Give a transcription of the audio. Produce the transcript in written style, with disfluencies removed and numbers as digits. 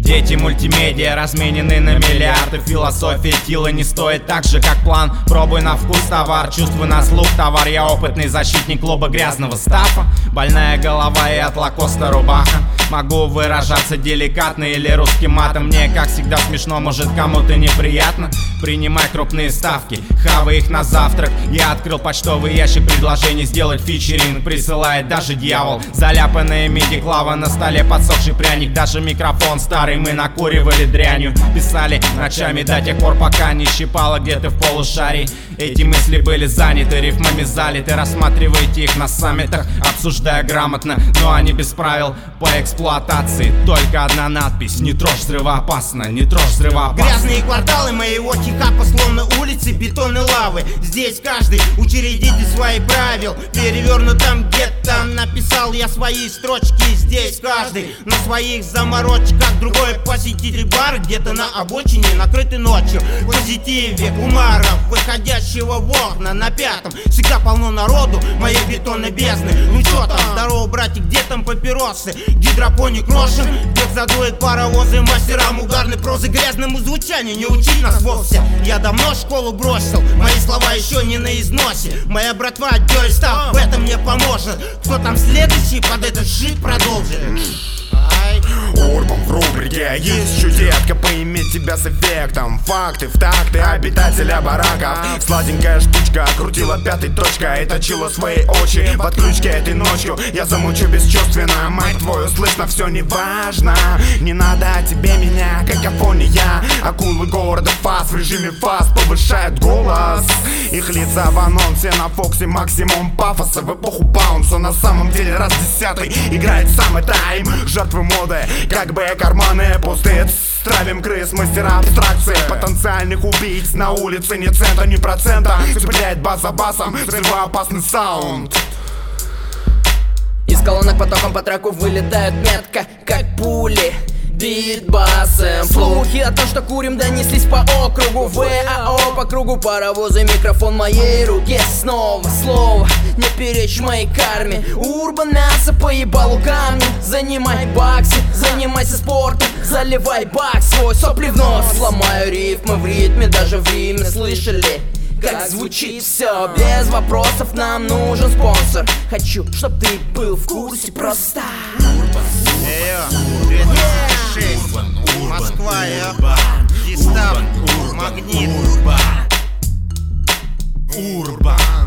Дети мультимедиа разменены на миллиарды. Философия Тила не стоит так же, как план. Пробуй на вкус товар, чувствуй на слух товар. Я опытный защитник клуба грязного стафа. Больная голова и от Лакоста рубаха. Могу выражаться деликатно или русским матом. Мне, как всегда, смешно, может кому-то неприятно. Принимай крупные ставки, хавай их на завтрак. Я открыл почтовый ящик предложений сделать фичеринг. Присылает даже дьявол. Заляпанная миди-клава на столе, подсохший пряник. Даже микрофон старый мы накуривали дрянью. Писали ночами до тех пор, пока не щипало где-то в полушарии. Эти мысли были заняты, рифмами залиты. Рассматривайте их на саммитах, обсуждая грамотно. Но они без правил по эксплуатации. Только одна надпись: не трожь, взрывоопасно, не трожь, взрывоопасно. Грязные кварталы моего хип-хопа словно улицы бетонной лавы. Здесь каждый учредитель своих правил. Перевернутом где-то написал я свои строчки. Здесь каждый на своих заморочках. Другой посетитель бара где-то на обочине, накрытый ночью. В позитиве умаров, выходящего в окна на пятом. Всегда полно народу, моей бетонной бездны. Ну чё там, здорово, братик, где там папиросы? Гидропоник рошен, где задует паровозы. Мастерам угарной прозы, грязному звучанию не учить нас вовсе. Я давно школу бросил, мои слова еще не на износе. Моя братва Дёльстав в этом мне поможет. Кто там следующий под этот шит продолжит? Урбан в рубрике есть еще детка, поиметь тебя с эффектом. Факты в такты обитателя бараков. Сладенькая штучка крутила пятой точкой и точила свои очи в отключке этой ночью. Я замучу бесчувственно, мать твою, слышно все неважно. Не надо тебе меня, какофония. Акулы города фас в режиме фас повышают голос. Их лица в анонсе на Фоксе, максимум пафоса. В эпоху баунса на самом деле раз десятый играет самый тайм. Жертвы моды, как бы карманы пустые. Травим крыс, мастера абстракции. Потенциальных убийц на улице ни цента, ни процента. Цепляет бас за басом, взрывоопасный саунд. Из колонок потоком по треку вылетают метко, как пули. Битбасом. Слухи о том, что курим, донеслись по округу. ВАО по кругу, паровозы, микрофон в моей руке. Снова слово, не перечь моей карме. Урбан мясо поебалу камни. Занимай баксы, занимайся спортом. Заливай бак свой, сопли в нос. Сломаю рифмы в ритме, даже в Риме. Слышали, как звучит все? Без вопросов, нам нужен спонсор. Хочу, чтоб ты был в курсе просто. Москва, Дистав, Магнит. Урбан.